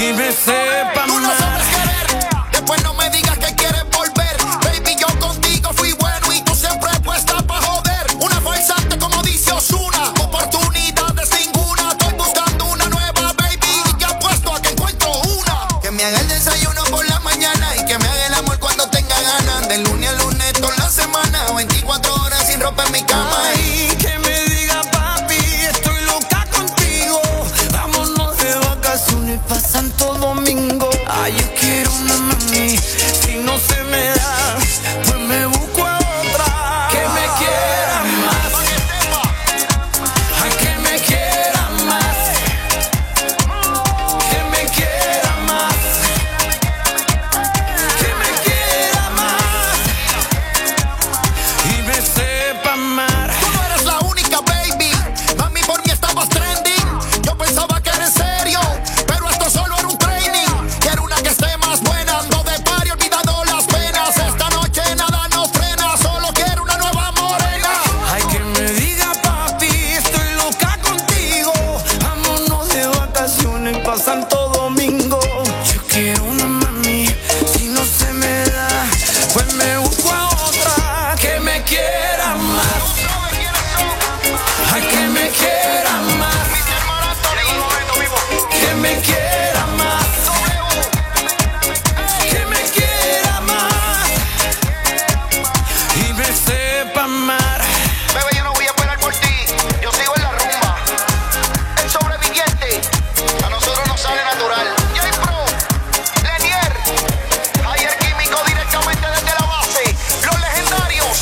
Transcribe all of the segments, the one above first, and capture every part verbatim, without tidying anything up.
y me sepa Tú no mal. sabes querer, después no me digas que quieres volver. Baby, yo contigo fui bueno y tú siempre puesta pa' joder. Una farsante como dice Ozuna, oportunidades ninguna. Estoy buscando una nueva, baby, y ya apuesto a que encuentro una. Que me haga el desayuno por la mañana y que me haga el amor cuando tenga ganas. De lunes a lunes toda la semana, veinticuatro horas sin ropa en mi cama. Ay, que me diga papi, estoy loca contigo. Vámonos de vacaciones pa' Santo Domingo. Ay, yo quiero una mami, si no se me da, pues me busco a otra. Que me quiera más, ay, que me quiera más, que me quiera más, que me quiera más y me sepa amar. Tú no eres la única, baby. Mami, por mí estabas trending. Yo pensaba que era en serio, pero esto solo era un training. Quiero una que esté más buena, ando de party olvidando las penas. Esta noche nada nos frena, solo quiero una nueva morena. Ay, que me diga papi, estoy loca contigo. Vámonos de vacaciones pa' Santo Domingo. Yo quiero una mami, si no se me da, pues me busco a otra. Que me quiera más, ay, que me quiera más, que me quiera más, que me quiera más y me sepa amar. Bebé, yo no voy a esperar por ti, yo sigo en la rumba. El sobreviviente, a nosotros nos sale natural. J-Pro, Lenier, Javier Químico directamente desde la base. Los legendarios.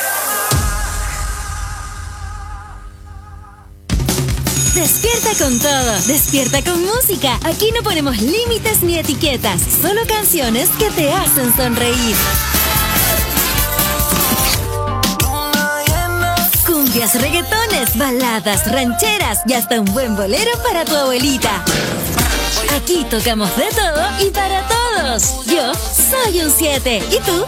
Despierta con todo, despierta con música. Aquí no ponemos límites ni etiquetas, solo canciones que te hacen sonreír. Cumbias, reggaetones, baladas, rancheras y hasta un buen bolero para tu abuelita. Aquí tocamos de todo y para todos. Yo soy un siete. ¿Y tú?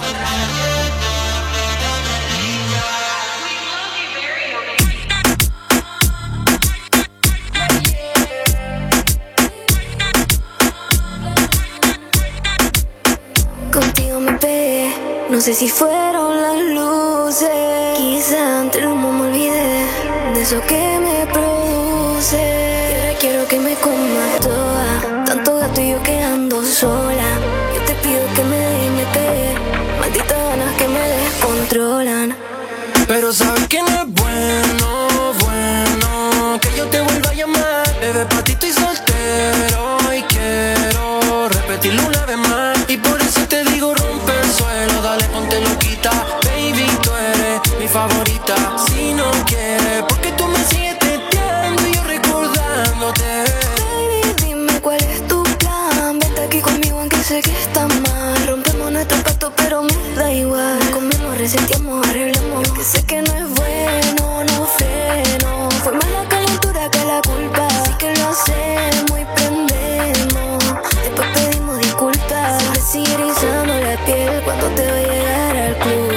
Contigo me pegué, no sé si fueron las luces. Quizá entre el humo me olvidé de eso que me produce. Y ahora quiero que me comas toda, tanto gato y yo quedando sola. Yo te pido que me dejes y me pegué, malditas ganas que me descontrolan. Pero sabes que no es bueno, bueno que yo te vuelva a llamar. Bebé, pa' ti estoy soltero y quiero repetirlo una vez más. Y por eso te digo rompe el suelo, dale ponte loquita. Baby, tú eres mi favorita. Si no quieres, porque tú me sigues teteando y yo recordándote. Baby, dime cuál es tu plan. Vente aquí conmigo aunque sé que está mal. Rompemos nuestro pacto pero me da igual. Comemos, resentimos, arreglamos. Que sé que no es bueno, no freno. Fue más la calentura que la culpa. Así que lo hacemos y prendemos. Después pedimos disculpas. Me sigue erizando la piel cuando te voy a llegar al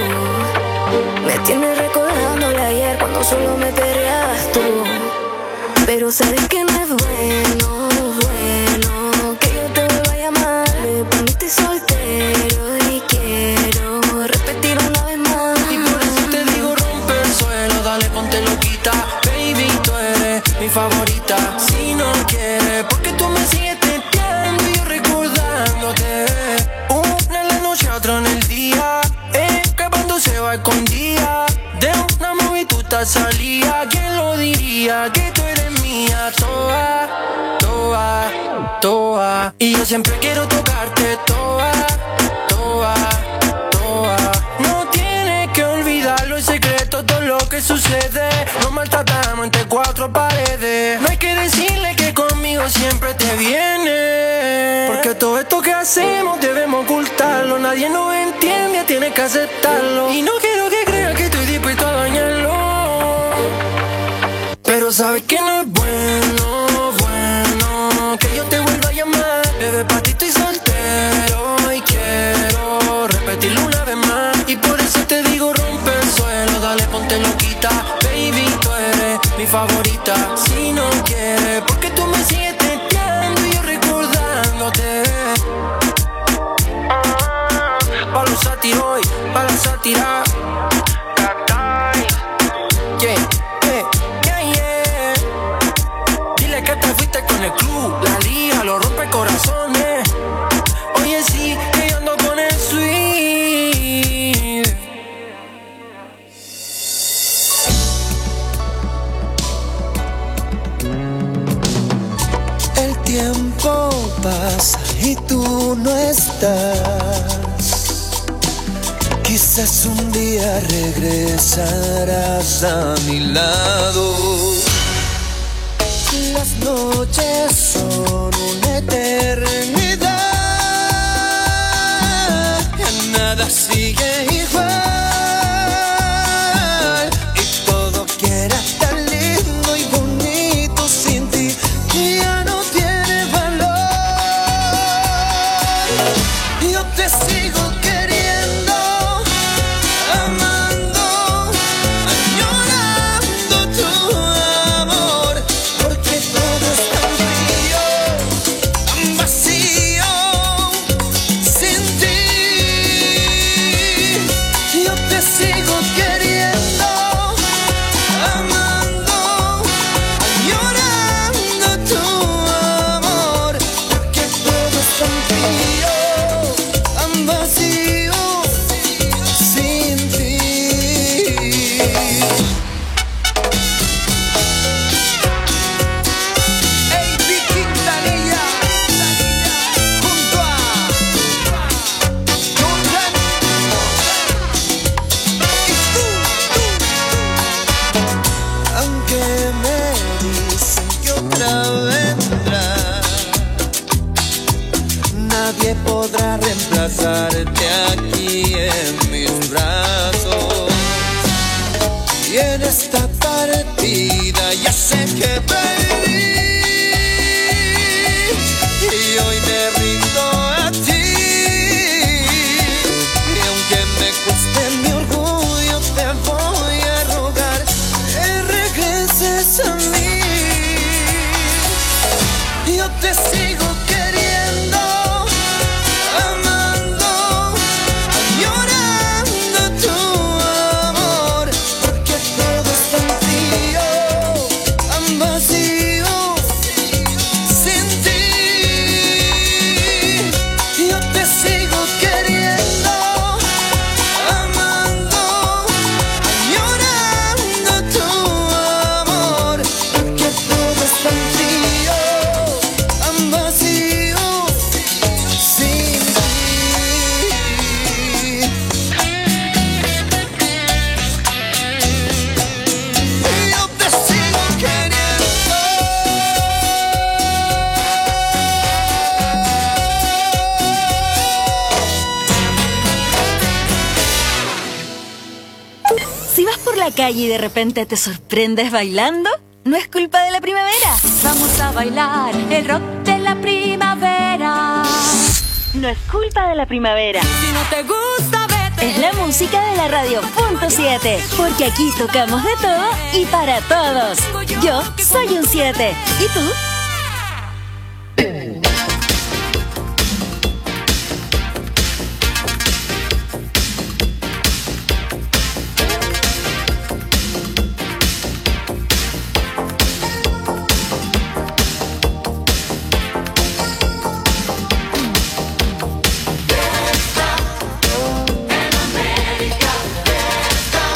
club. Me tienes recordándola ayer cuando solo me perreabas tú. Pero sabes que no es bueno, bueno que yo te vuelva a llamar. Me poniste soltero y quiero repetir una vez más. Y por eso te digo rompe el suelo, dale ponte loquita. Baby, tú eres mi favorita. Si no quieres, porque tú me sigues teteando y yo recordándote. Una en la noche, otra en el día, escapándose va escondida. De una movie tú te salía. ¿Quién lo diría? Que tú eres mía. Toa, toa, toa. Y yo siempre quiero tocarte. Toa, toa, toa. No tienes que olvidarlo, el secreto, todo lo que sucede. Nos maltratamos entre cuatro paredes. No hay que decirle que conmigo siempre te viene. Porque todo esto que hacemos debemos ocultarlo. Nadie nos entiende, tienes que aceptarlo. Y no quiero que creas que estoy dispuesto a dañarlo. Pero sabes que no es bueno, bueno que yo te vuelva a llamar. Bebé, pa' ti estoy soltero y quiero repetirlo una vez más. Y por eso te digo rompe el suelo, dale ponte loquita. Baby, tú eres mi favorita. Si no quieres, porque tú me sigues teteando y yo recordándote. buscándote. Pa' los sátiros y pa' la sátira. Yeah, yeah, yeah, yeah. Dile que te fuiste con el club, la liga, lo rompe corazones. Oye, sí, que yo ando con el sweet. El tiempo pasa y tú no estás. Quizás un día regresarás a mi lado. Las noches son una eternidad. Ya nada sigue igual. Y todo que era tan lindo y bonito sin ti ya no tiene valor. Yo te sigo queriendo, amando, añorando tu amor, porque todo es tan frío, tan vacío, sin ti. Yo te sigo queriendo, amando, añorando tu amor, porque todo es tan frío, tan vacío, sin ti. Ey, Vicky Quintanilla, junto a Jordan. Y tú, tú, aunque me dicen que otra vendrá, nadie podrá reemplazarte aquí en mis brazos. Y en esta partida ya sé que perdí. Y hoy me rindo a ti. Y aunque me cueste mi orgullo, te voy a rogar que regreses a mí. Yo te sigo queriendo, amando, añorando tu amor, porque todo es tan frío, tan vacío, sin ti. Yo te sigo queriendo, amando, añorando tu amor, porque todo es tan frío, tan vacío, sin ti. Yo te sigo queriendo. Si vas por la calle y de repente te sorprendes bailando, no es culpa de la primavera. Vamos a bailar el rock de la primavera. No es culpa de la primavera. Si no te gusta, vete. Es la música de la radio punto siete, porque aquí tocamos de todo y para todos. Yo soy un siete. ¿Y tú?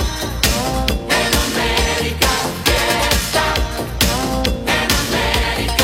América.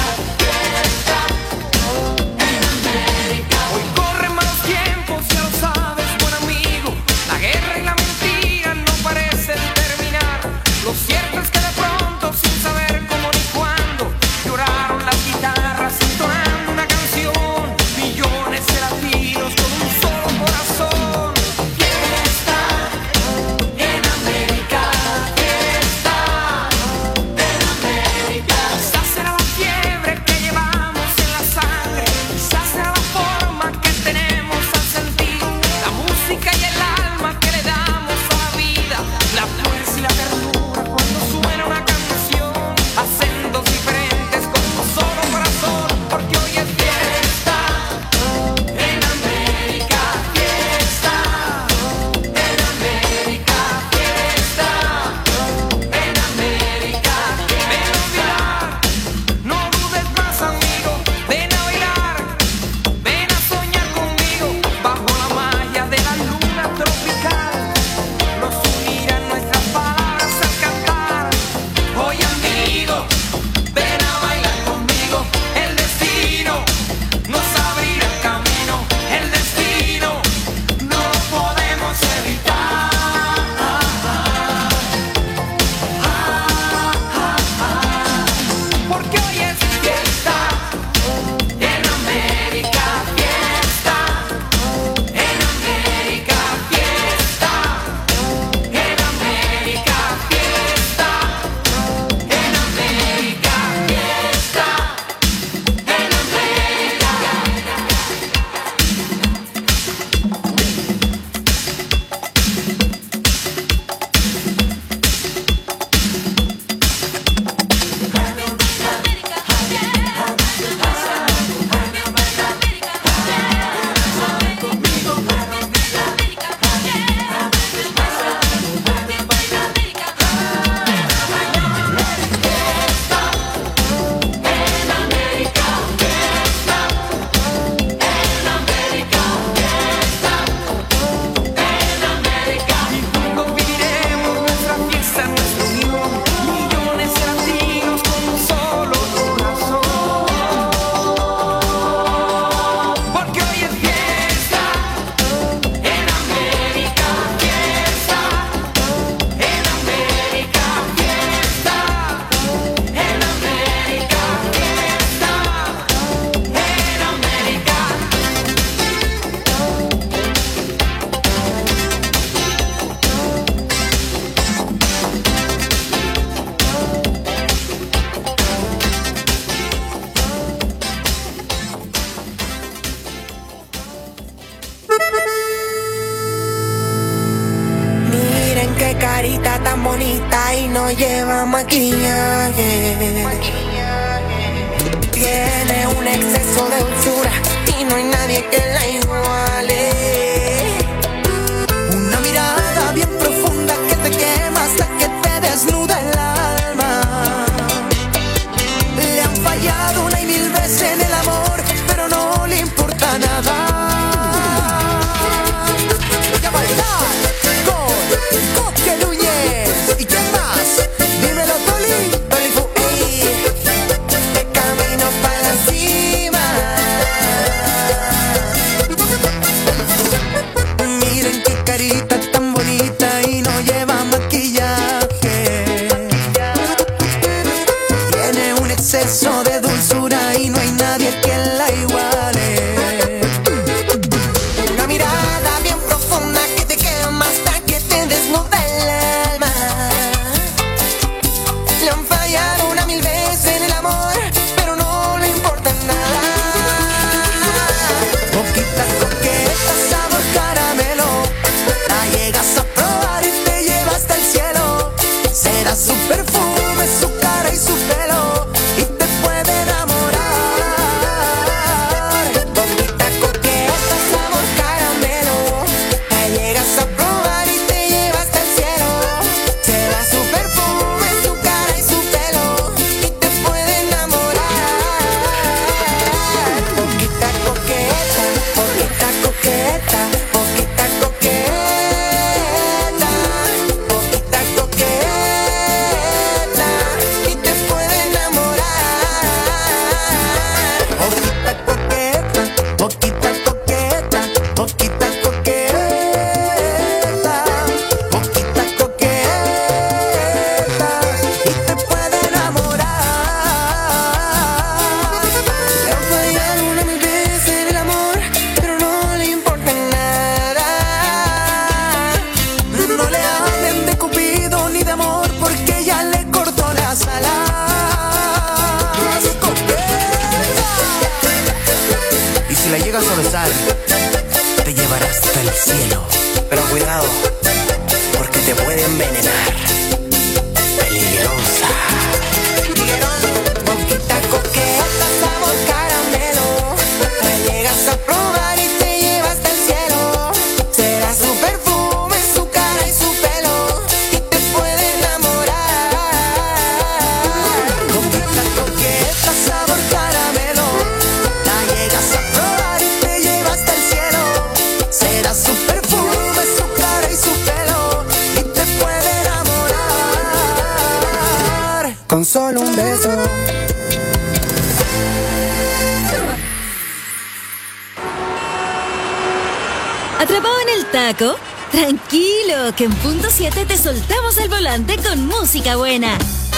carita tan bonita y no lleva maquillaje. Tiene un exceso de dulzura y no hay nadie que la iguale. Una mirada bien profunda que te quema hasta que te desnuda el alma. Le han fallado una y mil veces en el amor, pero no le importa nada. Voy a bailar con Coque Núñez. ¿Y quién más? Dímelo, Toli. Toli Fu, ey. De camino para la cima. Miren qué carita tan bonita y no lleva maquillaje. Tiene un exceso de dulzura y no hay nadie que la iguale. Una mirada bien profunda que te quema hasta que te desnuda el alma. Le han fallado una mil veces en el amor, pero no le importa nada. Poquita coqueta, sabor caramelo, la llegas a probar y te lleva hasta el cielo. Será su perfume, su cara y su pelo, y te puede enamorar. Poquita coqueta, sabor caramelo, la llegas a probar y te lleva hasta el cielo. Será su perfume, su cara y su pelo, y te puede enamorar. Poquita coqueta, poquita coqueta, poquita coqueta, poquita coqueta, y te puede enamorar. Poquita coqueta, poquita coqueta, poquita coqueta, poquita coqueta, y te puede enamorar. Le han fallado una mil veces en el amor, pero no le importa nada. No le hablen de Cupido ni de amor, porque ya le cortó las alas. Y si la llegas a besar, te llevará hasta el cielo. Pero cuidado, porque te puede envenenar. Peligrosa. Poquita coqueta, sabor caramelo, la llegas a probar y te lleva hasta el cielo. Será su perfume, su cara y su pelo, y te puede enamorar. Poquita coqueta, sabor caramelo, la llegas a probar y te lleva hasta el cielo. Será su perfume, su cara y su pelo, y te puede enamorar. Con solo un beso. ¿Atrapado en el taco? Tranquilo, que en punto siete te soltamos el volante con música buena.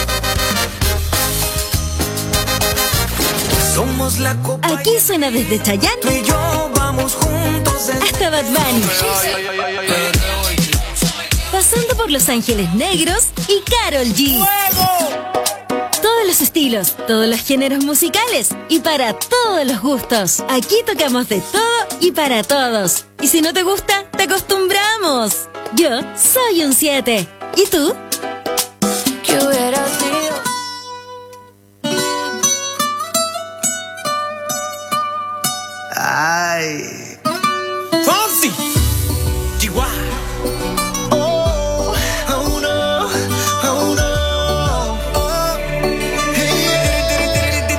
Somos la copa. Aquí suena desde Tú Chayanne y yo vamos juntos. hasta Bad Bunny, pasando por Los Ángeles Negros y Karol G. Todos los estilos, todos los géneros musicales y para todos los gustos. Aquí tocamos de todo y para todos. Y si no te gusta, te acostumbramos. Yo soy un siete. ¿Y tú? ¿Qué hubiera sido? Ay. Fonsi, Chihuahua. Oh, oh no, oh no. Oh. Hey.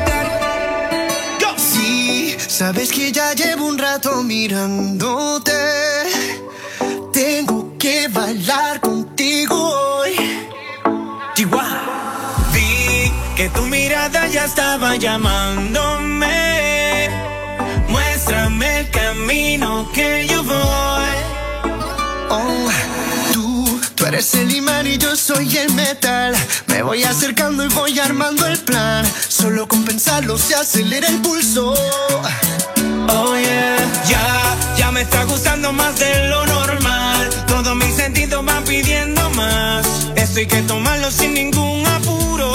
Sí, sabes que ya llevo un rato mirándote. Tengo que bailar contigo hoy. Chihuahua. Vi que tu mirada ya estaba llamándome. Muéstrame el camino que yo voy. Oh, tú, tú eres el imán y yo soy el metal. Me voy acercando y voy armando el plan. Solo con pensarlo se acelera el pulso. Oh yeah, ya, ya me está gustando más de lo normal. Todos mis sentidos van pidiendo más. Esto hay que tomarlo sin ningún apuro.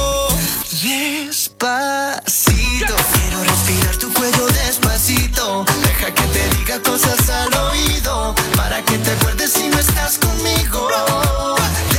Despacito, quiero respirar tu cuello despacito. Deja que te diga cosas al oído, para que te acuerdes si no estás conmigo.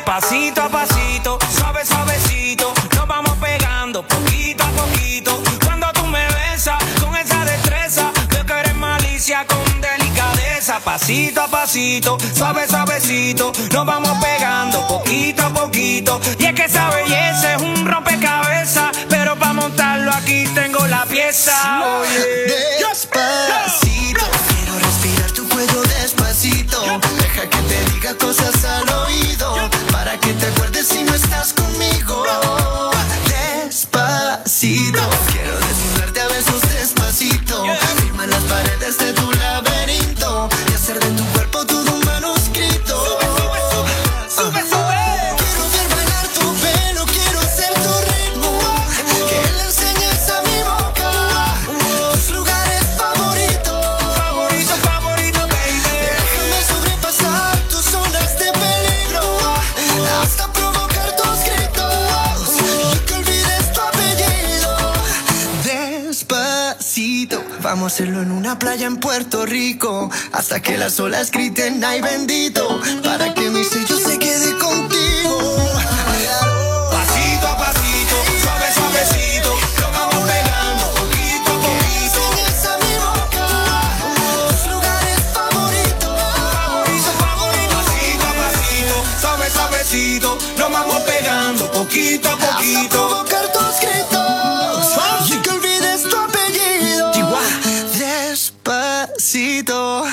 Pasito a pasito, suave suavecito, nos vamos pegando poquito a poquito. Cuando tú me besas con esa destreza, veo que eres malicia con delicadeza. Pasito a pasito, suave suavecito, nos vamos pegando poquito a poquito. Y es que esa belleza es un rompecabezas, pero para montarlo aquí tengo la pieza. Oye, despacito, quiero respirar tu cuello despacito. Deja que te diga cosas al oído, para que te acuerdes si no estás conmigo. Despacito, quiero desnudarte a besos despacito. Firma las paredes de tu laberinto y hacer de tu cuerpo todo un manuscrito. Sube, sube, sube, sube, sube. Quiero ver bailar tu pelo, quiero ser tu ritmo, que le enseñes a mi boca tus lugares favoritos. Favorito, favorito, baby. Déjame sobrepasar tus zonas de peligro, hasta provocar tus gritos y que olvides tu apellido. Despacito, vamos a hacerlo en una playa en Puerto Rico, hasta que las olas griten ay bendito, para que mi sello se quede contigo. Pasito a pasito, suave suavecito, nos vamos pegando poquito a poquito. Enseñas a mi boca tus lugares favoritos. Favorito, favorito. Pasito a pasito, suave suavecito, nos vamos pegando poquito a Hasta poquito. provocar tus gritos y que olvides tu apellido. Despacito.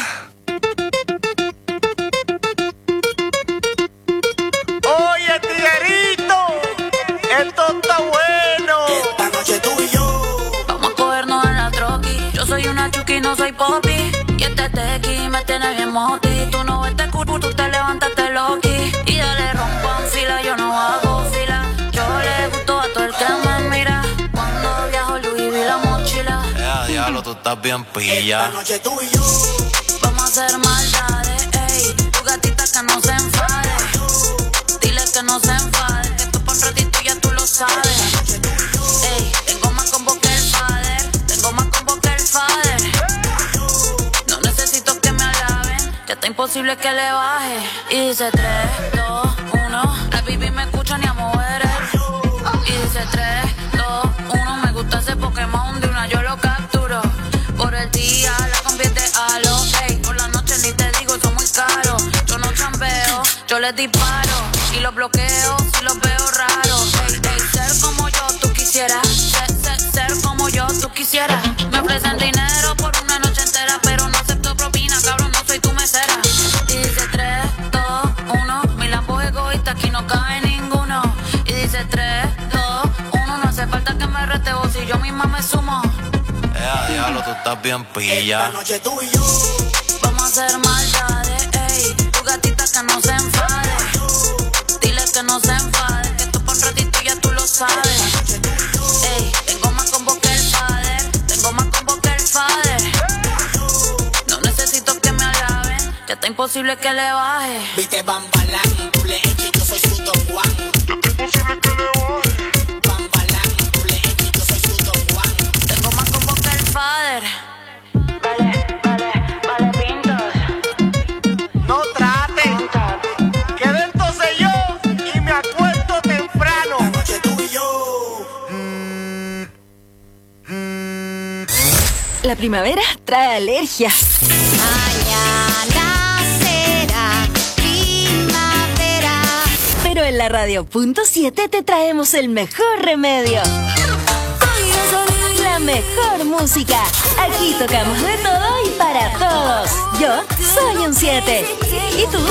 Oye, tiguerito, esto está bueno. Esta noche tú y yo Vamos a cogernos en la troqui. Yo soy una chuki, no soy popi. Y este tequi me tiene bien moti. Tú no ves cucu, tú te levantaste loqui. Y dale rompan fila, yo no hago fila. Yo le gusto a todo el que me mira. Cuando viajo Louis vi la mochila. Ya, diablo, tú estás bien pilla. Esta noche tú y yo Vamos a hacer maldades, ey. Tu gatita que no se enfade. Dile que no se enfade, que esto pa' un ratito ya tú lo sabes. Ey, tengo más combo que el fader. Tengo más combo que el fader. No necesito que me alaben, ya está imposible que le baje. Y dice tres, dos, uno. La baby me escucha ni a mover el. Y dice tres, dos, uno. Me gusta ese Pokémon, de una yo lo capturo. Por el día la convierte a lo, ey. Por la noche ni te digo, eso muy caro. Yo no chambeo, yo les disparo. Y los bloqueo si los veo raros. Ey, ey, ser como yo tú quisieras. Ser, ser, ser como yo tú quisieras. Me ofrecen dinero por una noche entera, pero no acepto propina, cabrón, no soy tu mesera. Y dice tres, dos, uno. Mi lambo es egoísta, aquí no cabe ninguno. Y dice tres, dos, uno. No hace falta que me rete vos, si yo misma me sumo. Ya, diablo, tú estás bien pilla. Esta noche tú y yo Vamos a hacer maldades, ey. Tu gatita que no se enfade. Dile que no se enfade, que esto pa' un ratito ya tú lo sabes. Ey, tengo más combo que el fader. Tengo más combo que el fader. No necesito que me alaben, ya está imposible que le baje. viste Bambalán, tú le echas, yo soy su Don Juan. Bambalán, tú le echas, yo soy su Don Juan. Tengo más combo que el fader. Vale, vale, vale, pintos. No traten, que dentro sé yo y me acuesto temprano. Esta noche tú y yo La primavera trae alergias. Mañana será primavera. Pero en la radio punto siete te traemos el mejor remedio. La mejor música. Aquí tocamos de todo y para todos. Yo soy un siete. ¿Y tú?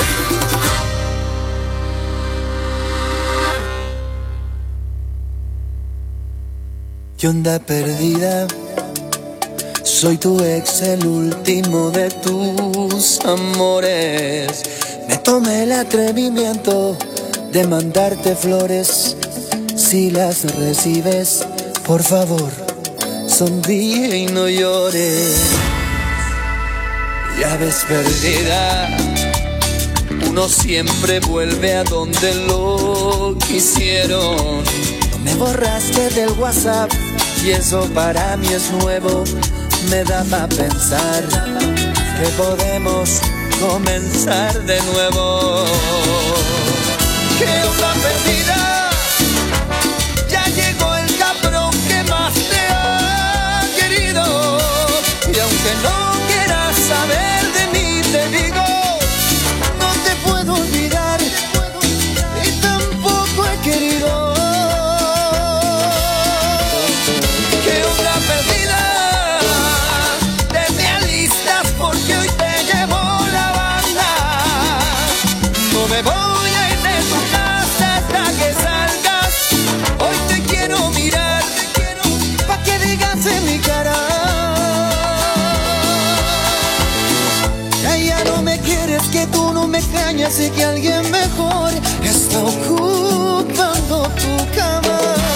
¿Qué onda perdida? Soy tu ex, el último de tus amores. Me tomé el atrevimiento de mandarte flores. Si las recibes, por favor, sonríe y no llores. Ya ves perdida, uno siempre vuelve a donde lo quisieron. No me borraste del WhatsApp y eso para mí es nuevo. Me da pa' pensar que podemos comenzar de nuevo. ¿Qué perdida, ya llegó el cabrón que más te ha querido. Y aunque no quieras saber de mí, te digo, no te puedo olvidar y tampoco he querido. Que una perdida, te me alistas porque hoy te llevo la banda. No me voy a ir de tu casa hasta que salgas. Hoy te quiero mirar, pa' que digas en mi cara que ya no me quieres, que tú no me extrañas y que alguien mejor está ocupando tu cama.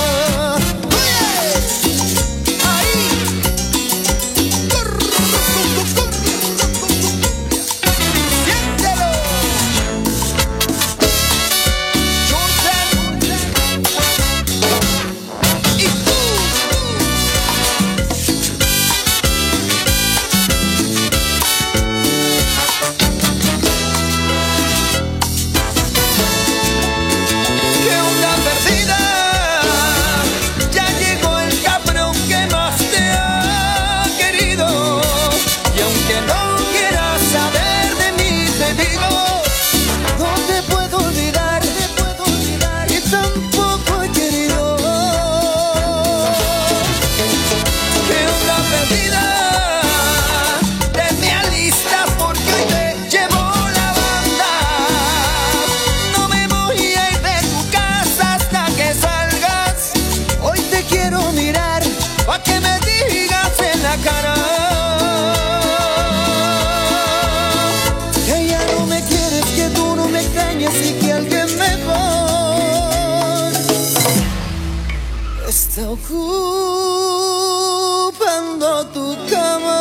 Está ocupando tu cama.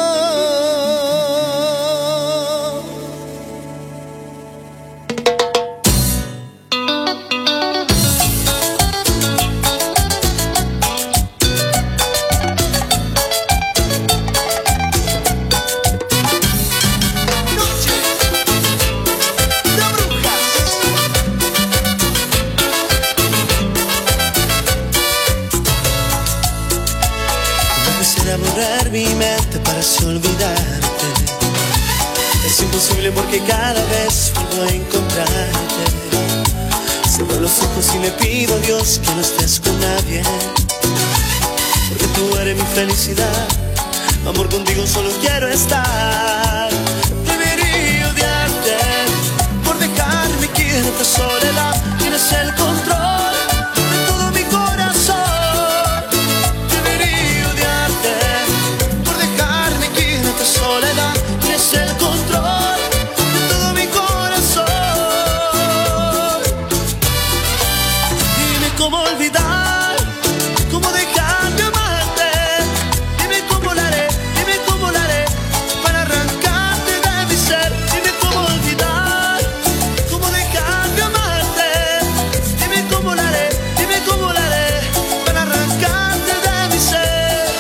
Borrar mi mente para así olvidarte. Es imposible porque cada vez vuelvo a encontrarte. Cierro los ojos y le pido a Dios que no estés con nadie, porque tú eres mi felicidad. Amor, contigo solo quiero estar. Debería odiarte por dejarme aquí en esta soledad. Tienes el control de todo mi corazón. Soledad, tienes el control de todo mi corazón. Dime cómo olvidar, cómo dejar de amarte. Dime cómo lo haré, dime cómo lo haré para arrancarte de mi ser. Dime cómo olvidar, cómo dejar de amarte. Dime cómo lo haré, dime cómo lo haré para arrancarte de mi ser.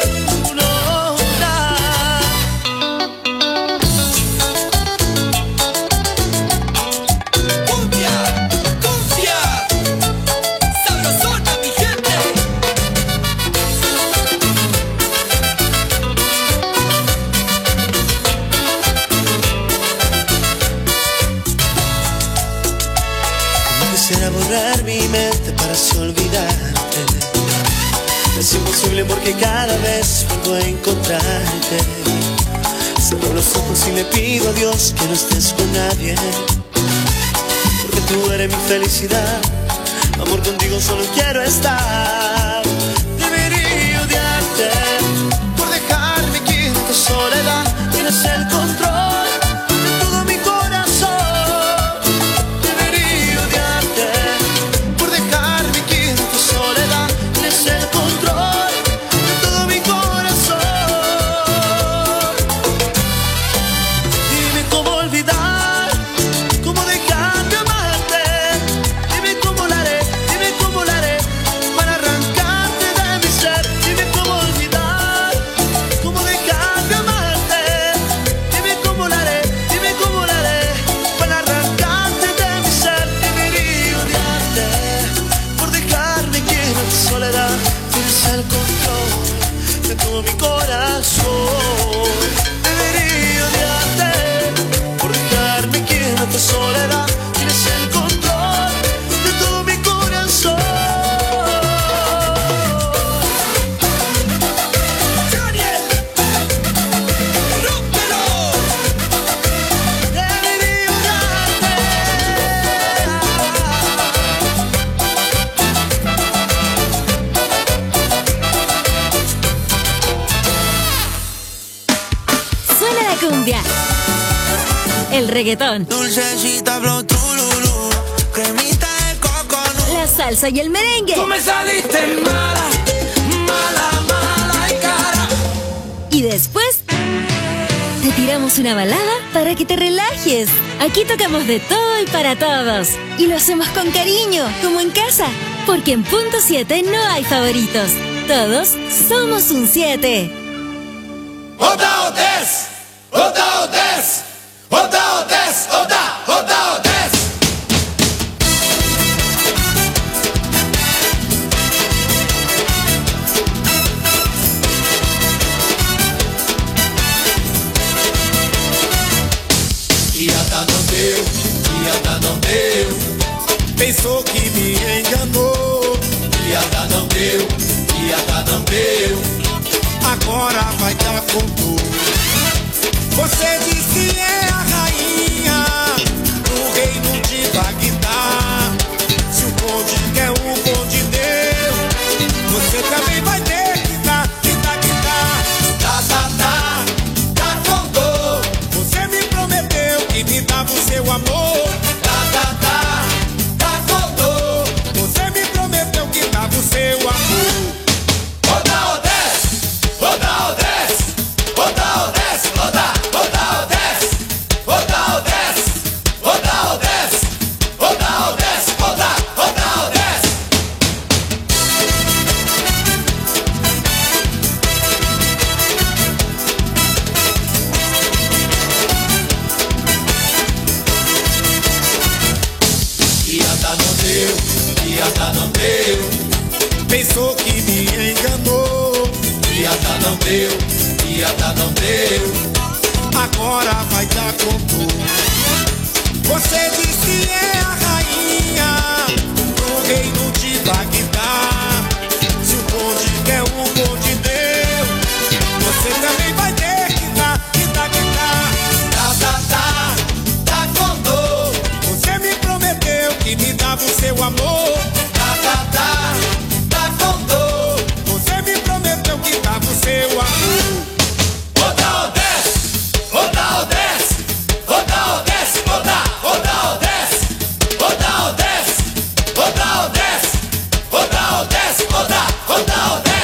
Quisiera borrar mi mente para así olvidarte. Es imposible porque cada vez vuelvo a encontrarte. Cierro los ojos y le pido a Dios que no estés con nadie, porque tú eres mi felicidad. Amor, contigo solo quiero estar. Debería odiarte por dejarme aquí en esta soledad. Tienes el control de todo mi corazón. Debería odiarte por dejarme aquí en esta soledad. Tienes el control de todo mi corazón. Dime cómo olvidar, cómo dejar de amarte. Dime cómo lo haré, dime cómo lo haré para arrancar. cumbia, el reggaetón, dulcecita flow tururú, cremita de coco, la salsa y el merengue. Tú me saliste mala, mala, mala y cara. Y después te tiramos una balada para que te relajes. Aquí tocamos de todo y para todos. Y lo hacemos con cariño, como en casa. Porque en Punto siete no hay favoritos. Todos somos un siete. Oda Odes, Oda Odes, Oda Odes, Oda, Oda Odes. Iada não deu, Iada não deu. Pensou que me enganou. Iada não deu, Iada não deu. Agora vai dar com dor. Você diz que é a rainha do reino de Bagdá. Se o bonde quer o bonde deu, você também vai ter que dar, que dar, que dar. Tá, tá, tá, tá com dor. Você me prometeu que me dava o seu amor. Tá, tá, tá, tá com dor. Você me prometeu que dava o seu amor. Oda Odes, Oda Odes, Oda Odes, Oda, Oda Odes, Oda Odes, Oda Odes, Oda Odes, Oda, Oda Odes. Iada não deu, Iada não deu. Pensou que me enganou. Iada não deu, Iada não deu. Agora vai dar com dor. Você diz que é a rainha do reino de Bagdá. Se o bonde quer o bonde deu, você também vai ter que dar, que dar, que dar. Tá, tá, tá, tá com dor. Você me prometeu que me dava o seu amor. Tá, tá, tá, tá com dor. Você me prometeu que dava o seu amor. Oda Odes, Oda Odes, Oda Odes, Oda, Oda Odes, Oda Odes, Oda Odes, Oda Odes, Oda, Oda Odes.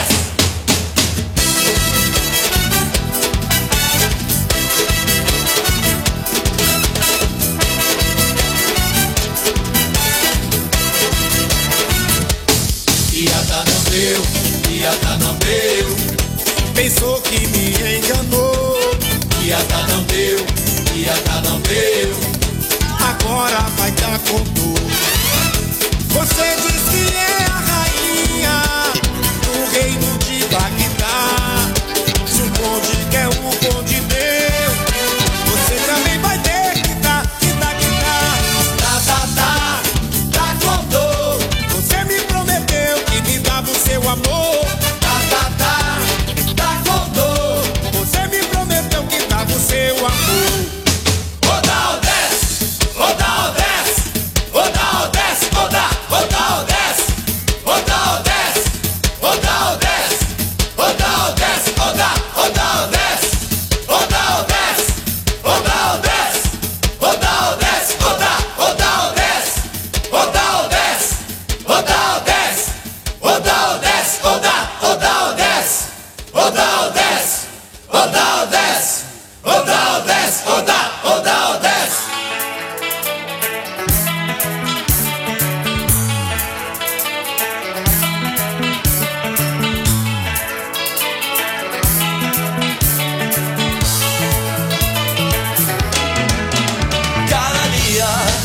Iada não deu, Iada não deu. Pensou que me enganou. Iada não deu, Iada não deu. Agora vai dar com dor. Você diz que é a rainha do reino de Bagdá. Se o bonde quer o bonde deu, você também vai ter que dar, que dar, que dar. Tá, tá, tá, tá com dor. Você me prometeu que me dava o seu amor. Tá, tá, tá, tá com dor. Você me prometeu que dava o seu amor. Oda Odes, Oda Odes, Oda Odes, Oda, Oda Odes, Oda Odes, Oda Odes, Oda Odes, Oda, Oda Odes, Oda Odes, Oda Odes, Oda Odes, Oda, Oda Odes, Oda Odes, Oda Odes, Oda Odes, Oda, Oda Odes, Oda Odes, Oda Odes, Oda Odes, Oda, Oda Odes. Cada día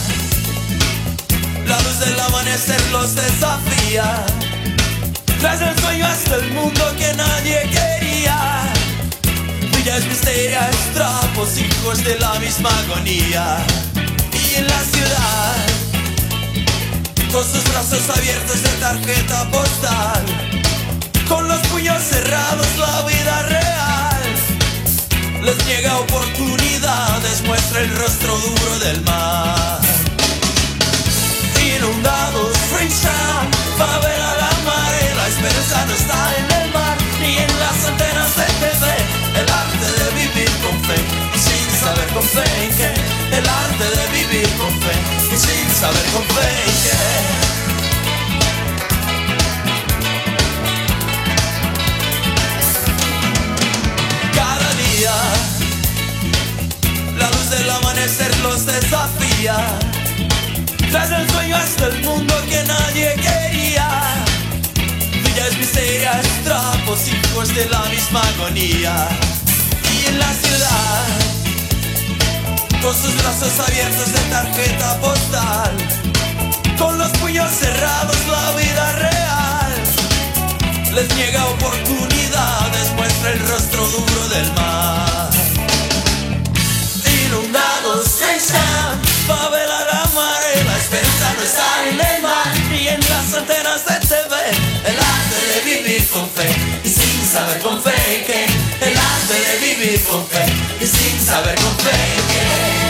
la luz del amanecer los desafía. Tras el sueño hasta el mundo que nadie quería. Villas misterias, trapos, hijos de la misma agonía. Y en la ciudad, con sus brazos abiertos de tarjeta postal, con los puños cerrados la vida real les niega oportunidades, muestra el rostro duro del mar. Inundados, Springtown, favela la mare, la esperanza no está en el mar, ni en las antenas de T V, el arte de vivir con fe, sin saber con fake. Cada día la luz del amanecer los desafía. Tras el sueño hasta el mundo que nadie quería. Villas, miserias, trapos, hijos de la misma agonía. Y en la ciudad, con sus brazos abiertos de tarjeta postal, con los puños cerrados la vida real les niega oportunidades, muestra el rostro duro del mar. Inundados están, favela la mare, la esperanza no está en el mar ni en las antenas de T V. El arte de vivir con fe y sin saber con fe que el arte de vivir con fe y sin saber con fe que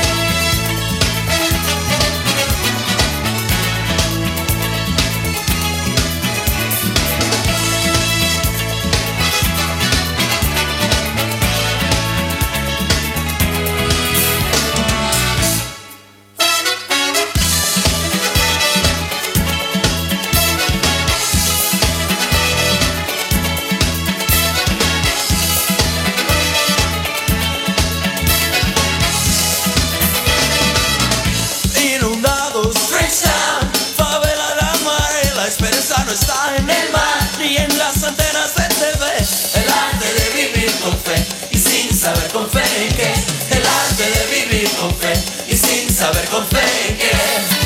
no está en el mar ni en las antenas de T V. El arte de vivir con fe y sin saber con fe que el arte de vivir con fe y sin saber con fe que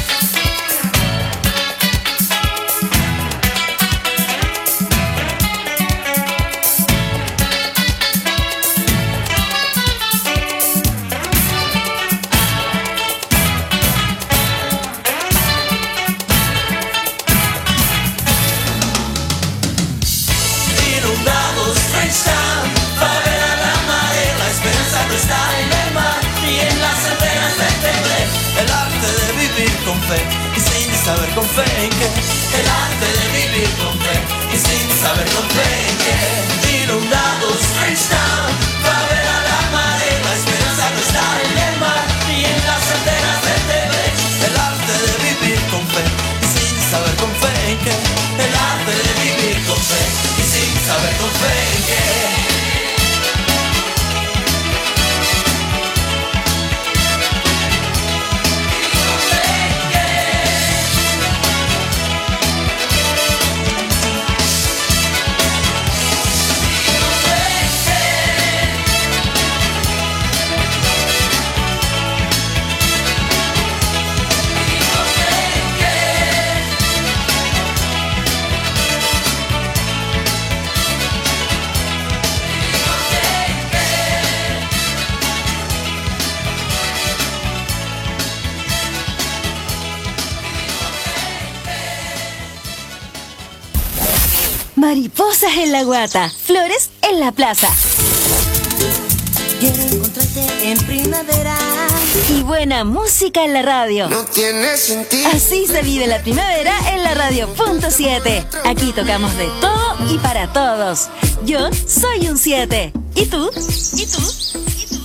y sin saber con fe que el arte de vivir con fe y sin saber con fe que inundados están, favela la mare, la esperanza no está en el mar ni en las antenas de T V. El arte de vivir con fe y sin saber con fe que el arte de vivir con fe y sin saber con fe que Mariposas en la guata, flores en la plaza. Quiero encontrarte en primavera. Y buena música en la radio. No tiene sentido. Así se vive la primavera en la radio punto siete. Aquí tocamos de todo y para todos. Yo soy un siete. ¿Y tú? ¿Y tú? ¿Y tú?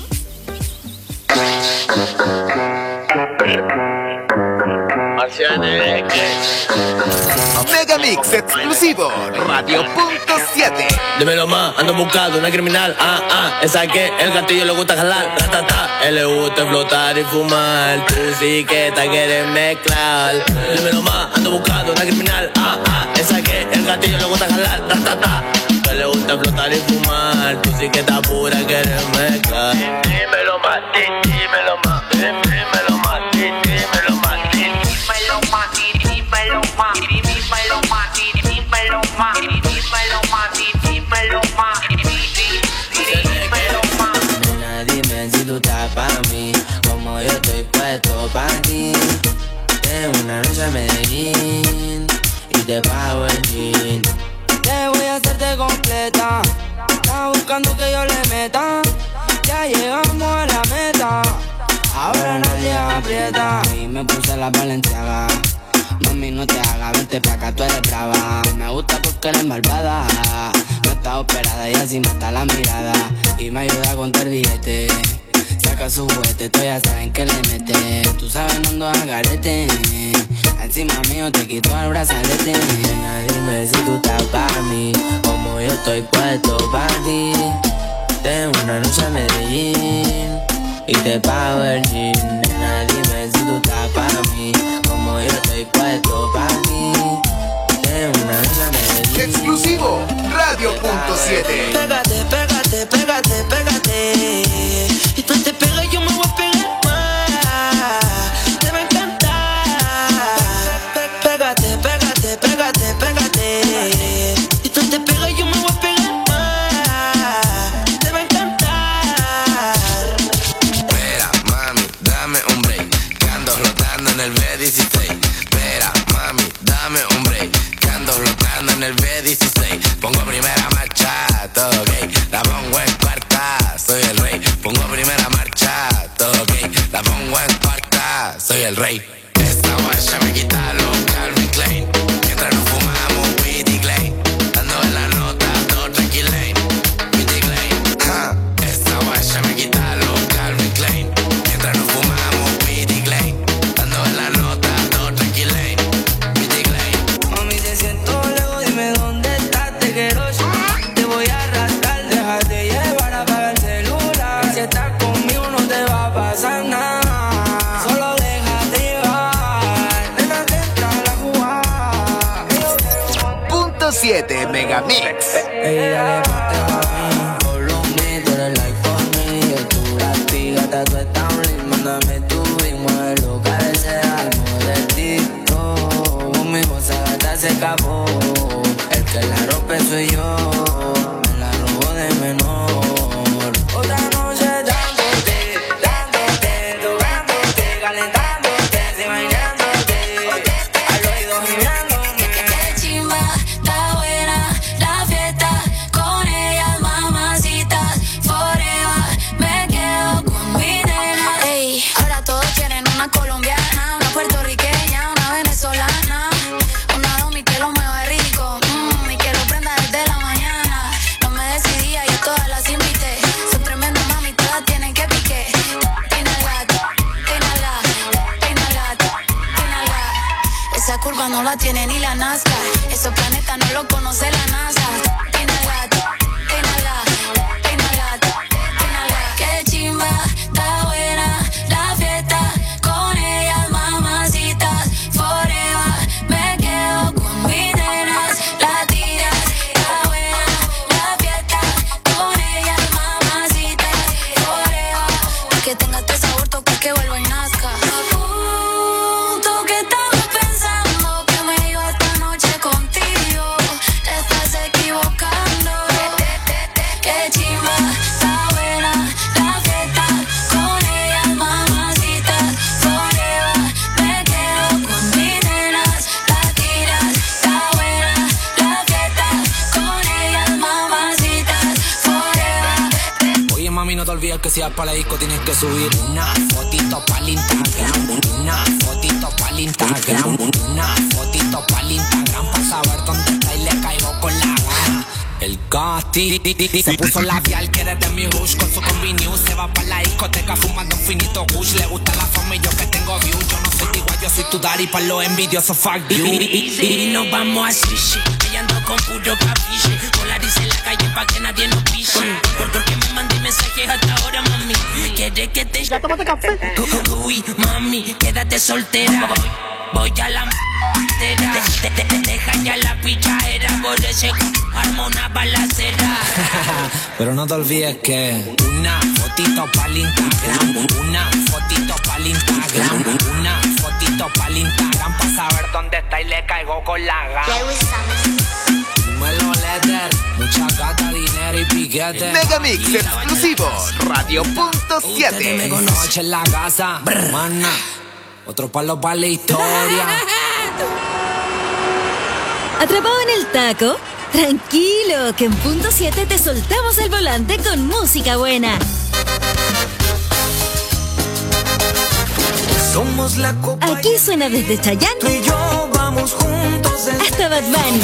Mega Mix exclusivo, radio punto siete. Dímelo más, ando buscando una criminal. Ah, ah, esa que el gatillo le gusta jalar. Ta, ta, ta. Él le gusta flotar y fumar. Tú sí que te quieres mezclar. Dímelo más, ando buscando una criminal. Ah, ah, esa que el gatillo le gusta jalar. Ta, ta, ta. Él le gusta flotar y fumar. Tú sí que estás pura, quieres mezclar. Dímelo más, dímelo más, dímelo más, dímelo más, dímelo más, dímelo más, dímelo más, dímelo más, dímelo más, dímelo más, dímelo más. Nena, dime si tú estás pa' mí, como yo estoy puesto pa' ti. Tengo una noche a Medellín y te pago el jean. Te voy a hacerte completa. Estás buscando que yo le meta. Ya llegamos a la meta. Ahora nadie aprieta. Y me puse la Balenciaga. Mami, no te hagas, vente pa' acá, tú eres brava. Me gusta porque eres malvada. No está operada y así mata la mirada. Y me ayuda a contar billetes. saca su juguete, tú ya saben que le mete. Tú sabes, no ando al garete. Encima mío te quito el brazalete. Nena, dime si tú estás para mí, como yo estoy puesto para ti. Tengo una noche en Medellín y te pago el jean. Nena, dime si tú estás para mí, como yo estoy puesto para ti. Tengo una noche en Medellín. Exclusivo Radio punto siete. Pégate, pégate, pégate, pégate. Y tú te pegas y yo me voy a pegar más. Te va a encantar. Pégate, pégate, pégate, pégate. Y tú te pegas y yo me voy a pegar más. Te va a encantar. Espera, mami, dame un break, que ando flotando en el B dieciséis. Espera, mami, dame un break, que ando flotando en el B dieciséis. Pongo primera marcha, todo ok. La pongo en cuarta, soy el rey. Pongo primera marcha, todo ok. La pongo en cuarta, soy el rey. Esta guacha me quita los Calvin Klein, mientras nos fumamos un P T Klein. Ando en la nota, todo tranquilain, P T Klein. Ja. Esta guacha me quita los Calvin Klein, mientras nos fumamos un P T Klein. Ando en la nota, todo tranquilain, P T Klein. Mami, te siento lejos, dime dónde estás, te quiero. Te voy a arrastrar, déjate llevar, apaga el celular. Si estás conmigo no te va a pasar nada. Solo déjate llevar, nena, que entra a la jugada. Punto siete Megamix. Ey, dale, ponte mami, follow me, tú eres like for me. Yo tú la pigata, tú estás un link, mándame tu ring, muévelo, cabecea, al modernito. Vos mi cosa gata se acabó, el que la rompe soy yo, me la robo de menor. Otra noche dándote, dándote, tocándote, calentándote, así bailándote, al oído gimiéndome. Qué chimba, está buena la fiesta, con ellas mamacitas, forever me quedo con mi nena. Ey, ahora todos quieren una colombiana, una puertorriqueña, una venezolana, una domi que lo mueve rico, mmm, y quiero prenda desde la mañana. No me decidía, yo todas las invité, son tremendas mami, todas tienen que pique. Inhala, inhala, inhala, inhala. Esa curva no la tiene ni la Nazca, esos planetas no lo conoce la NASA. Inhala, inhala, inhala, inhala. Qué chimba, está buena la fiesta, con ellas mamacitas, forever me quedo con mis nenas, latinas. Está buena la fiesta, con ellas mamacitas, forever. Que tenga este sabor, toca que vuelva y nazca. Tú que estabas pensando que me iba esta noche contigo, te estás equivocando. Qué chimba, está buena la fiesta, con ellas mamacitas, forever me quedo con mis nenas, latinas. Está buena la fiesta, con ellas mamacitas, forever. Oye mami, no te olvides que si vas para la disco tienes que subir una fotito pa'l Instagram, una fotito pa'l Instagram, una fotito pa'l Instagram, pa' saber dónde está y le caigo con la gana. El Casti se puso labial, quiere de mi rush con su combi news. Se va para la discoteca fumando un finito gush. Le gusta la fama y yo que tengo view. Yo no soy igual, yo soy tu daddy pa' los envidiosos, fuck you. Y nos vamos a sushi, ella ando con puro capiche. Polarice en la calle pa' que nadie nos piche. Porque me mandé mensajes hasta ahora, mami. Quiere que te... Ya tómate café. Uy, mami, quédate soltera. Voy a la m***era. Te, te, te deja ya la pichadera. Por ese arma una balacera. Pero no te olvides que una fotito pa'l Instagram, una fotito pa'l Instagram, una fotito pa'l Instagram, pa' saber dónde está y le caigo con la gana. Dímelo, letter, mucha gata, dinero y piquete. Megamix exclusivo Radio punto siete. Me conoce en la casa, mana. Otro palo para la historia. ¿Atrapado en el taco? Tranquilo, que en punto siete te soltamos el volante con música buena. Somos la copa. Aquí suena desde Chayanne. Tú y yo vamos juntos hasta Bad Bunny.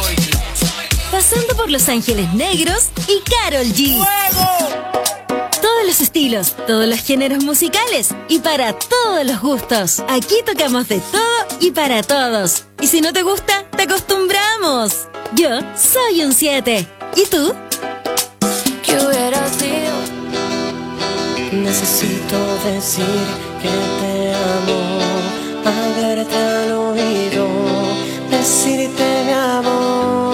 Pasando por Los Ángeles Negros y Karol G. ¡Fuego! todos los estilos, todos los géneros musicales y para todos los gustos. Aquí tocamos de todo y para todos. Y si no te gusta, te acostumbramos. Yo soy un siete. ¿Y tú? ¿Qué hubiera sido? Necesito decir que te amo, hablarte al oído, decirte mi amor.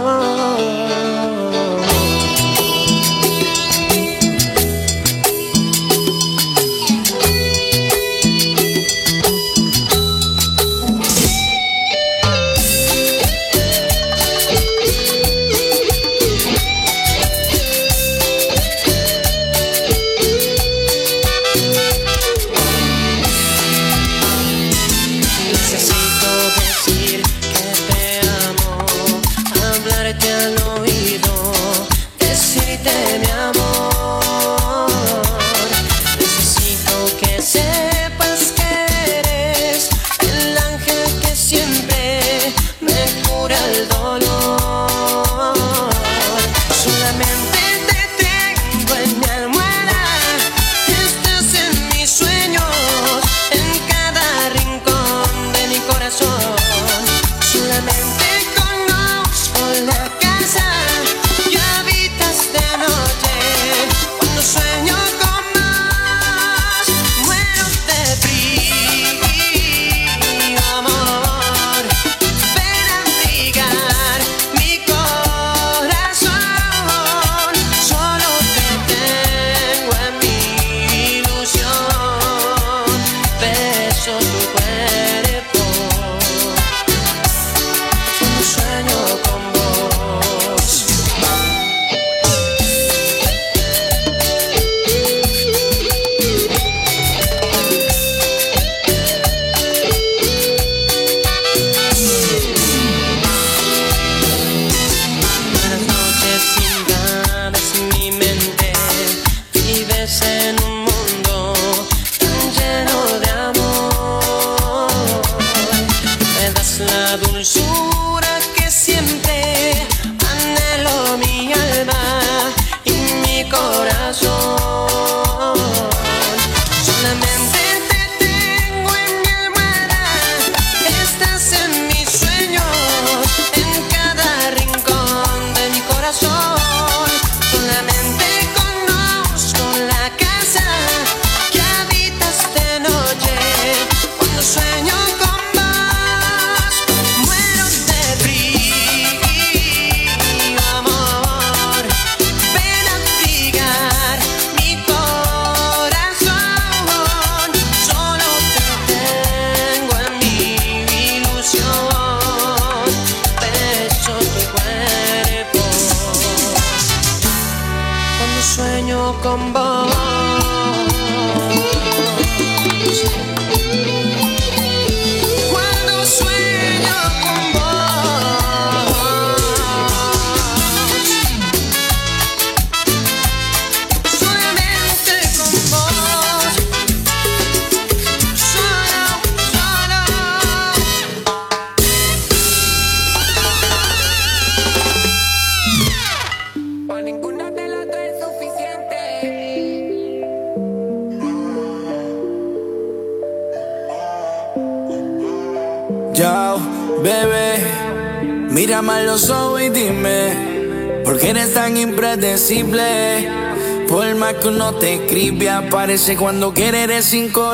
Mírame a los ojos y dime, ¿por qué eres tan impredecible? Por más que uno te escribe, aparece cuando quiere, eres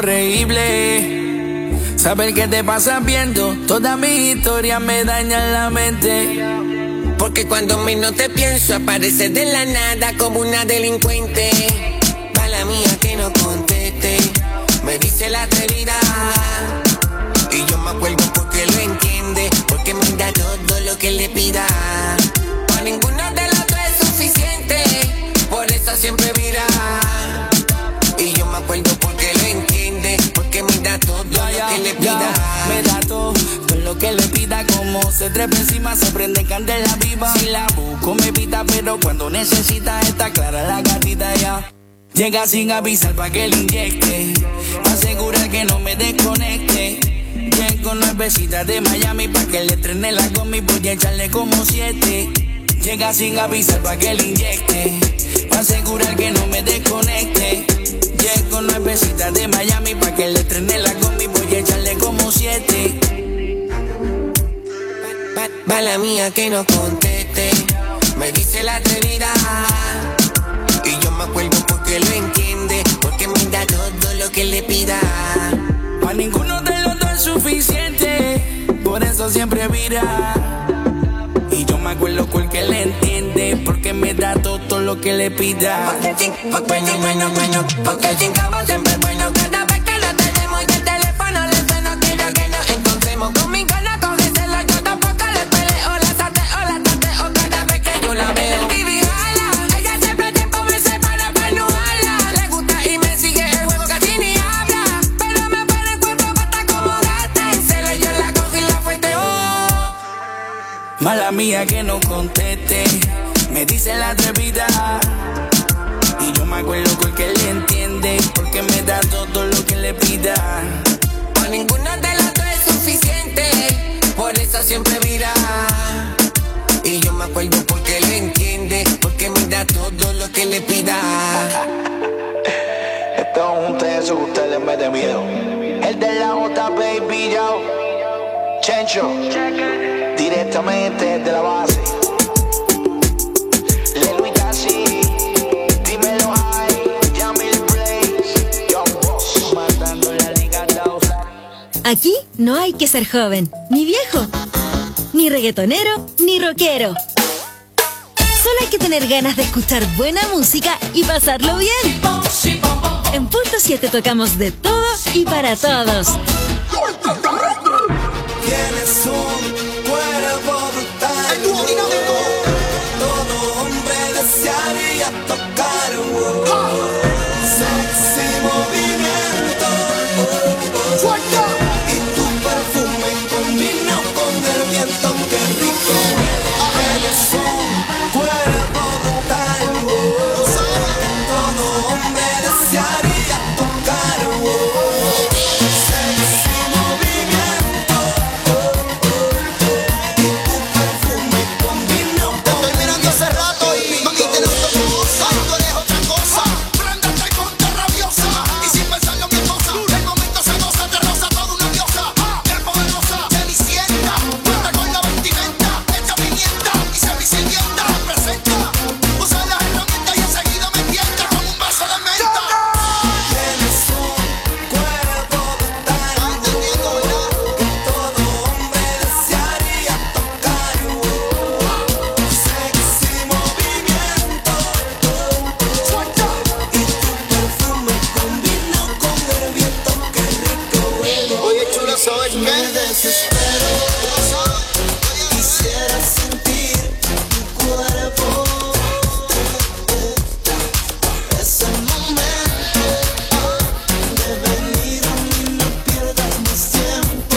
incorregible. Saber qué te pasa viendo, toda mi historia me daña la mente. Porque cuando menos te pienso, aparece de la nada como una delincuente. Mala mía que no conteste, me dice la atrevida. Y yo me acuerdo porque lo entiende, porque me da todo lo que le pida. Para ninguno de los dos es suficiente, por eso siempre mira. Y yo me acuerdo porque lo entiende, porque me da todo ya, lo que le pida. Ya, me da todo, todo lo que le pida. Como se trepa encima, se prende candela viva. Si la busco me pita, pero cuando necesita está clara la gatita ya. Llega sin avisar pa' que le inyecte, asegura que no me desconecte. Llego nuevecita de Miami pa' que le estrene la gomi, voy a echarle como siete. Llega sin avisar pa' que le inyecte, pa' asegurar que no me desconecte. Llego nuevecita de Miami pa' que le estrene la combi, voy a echarle como siete. Mala mía que no conteste, me dice la atrevida. Y yo me acuerdo porque lo entiende, porque me da todo lo que le pida. Pa' ninguno de los dos es suficiente, por eso siempre vira. Y yo me acuerdo porque le entiende, porque me da todo lo que le pida. Porque ching, porque bueno, bueno, bueno, porque chingamos siempre es bueno. Cada vez que lo tenemos y el teléfono le suena, quiero que nos encontremos. Conmigo no cógeselo, yo tampoco le peleo. La sateo, la tateo cada vez que yo la veo. El T V jala, ella siempre tiempo me separa pa' no hablar. Le gusta y me sigue el juego, casi ni habla. Pero me pone el cuerpo pa' acomodarte. Se le dio la coja y la fuerte, oh. Mala mía que no conteste, me dice la atrevida. Y yo me acuerdo porque le entiende, porque me da todo lo que le pida. Pa' ninguno de los dos es suficiente, por eso siempre vira. Y yo me acuerdo porque le entiende, porque me da todo lo que le pida. Esto es un teso que usted le mete miedo. El de la J, baby, yo. Chencho, directamente de la base. Aquí no hay que ser joven, ni viejo, ni reggaetonero, ni rockero. Solo hay que tener ganas de escuchar buena música y pasarlo bien. En Punto siete tocamos de todo y para todos. Tienes un cuerpo brutal, todo hombre desearía tocar, oh. Sexy movimiento, oh, oh. Y tu perfume combina con el viento, qué rico. Eres un cuerpo brutal, oh. Todo hombre desearía tocar, oh. Sexy movimiento, oh, oh. Y tu perfume combina con. Te estoy mirando hace rato y mami te noto hermosa. Tú eres otra cosa, préndete ponte rabiosa. Y sin pensarlo mi esposa, el momento se goza, te roza toda una diosa. Qué poderosa, cenicienta, cuenta con la vestimenta, echa pimienta y se visilienta, representa. Usa las herramientas y enseguida me tienta con un vaso de menta. Tienes un cuerpo brutal, entendiendo, ¿verdad? Que todo hombre desearía tocar, oh. Sexy movimiento, oh, oh. Y tu perfume combina con el viento, qué rico, oh. Oye, chula, ¿sabes qué? Me desespero, quisiera sentir tu cuerpo. Ese momento de venir a mí, no pierdas más tiempo.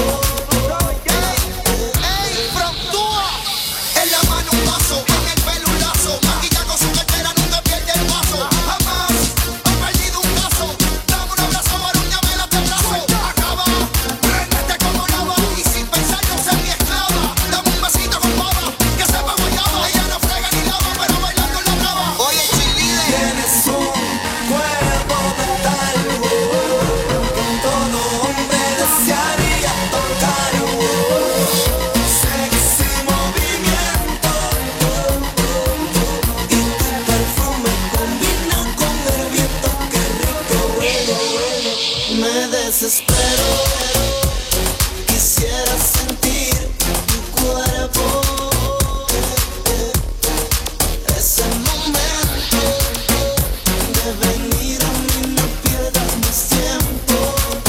Ey, frontúa, en la mano un vaso, en el pelo un lazo, maquilla con su cartera, nunca pierde el paso. Jamás ha perdido un caso, dame un abrazo, aruñame la terrazo. Acaba, préndete como lava, y sin pensar no ser mi esclava. Dame un besito con baba, que sepa guayaba. Ella no frega ni lava, pero bailando la brava. Oye, chilide, tienes un cuerpo brutal, oh, que todo hombre desearía tocar, oh. Sexy movimiento, oh, oh. Y tu perfume combina con el viento, qué rico, oh. Me desespero, quisiera sentir tu cuerpo. Ese momento de venir a mí, no pierdas más tiempo.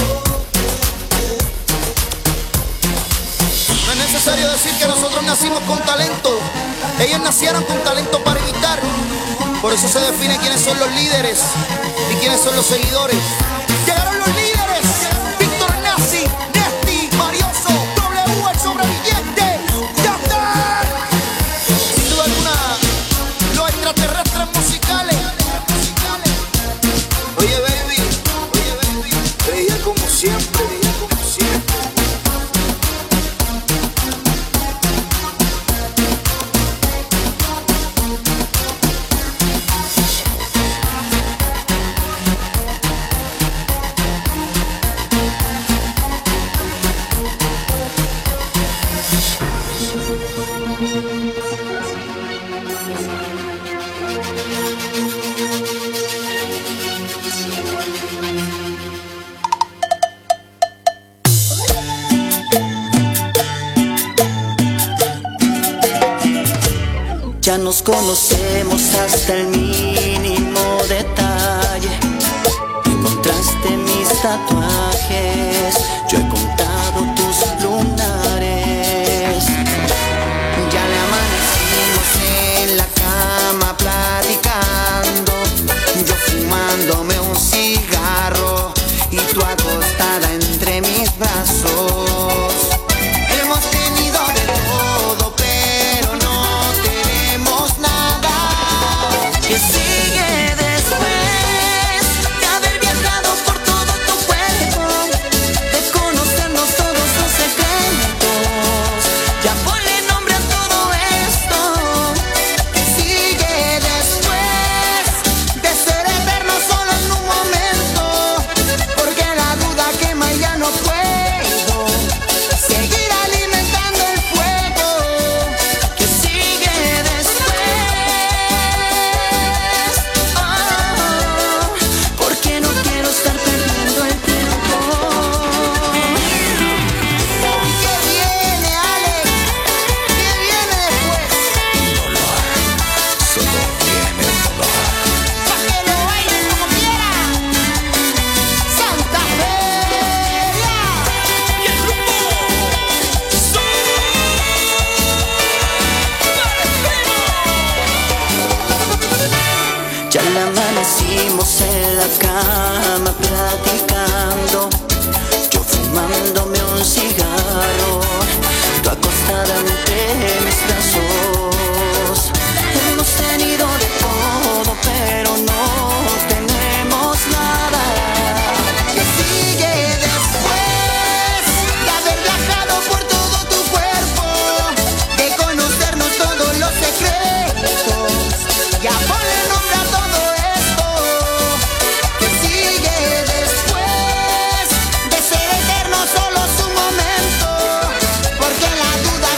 No es necesario decir que nosotros nacimos con talento. Ellos nacieron con talento para imitar. Por eso se define quiénes son los líderes y quiénes son los seguidores. Llegaron los líderes: Víctor Nazi, Nesti, Marioso, W, el sobreviviente, Yandel. Sin duda alguna, los extraterrestres musicales. Oye, baby, oye, baby, bella como siempre, bella como siempre. nos conocemos hasta el mínimo detalle. Encontraste mis tatuajes, yo encontré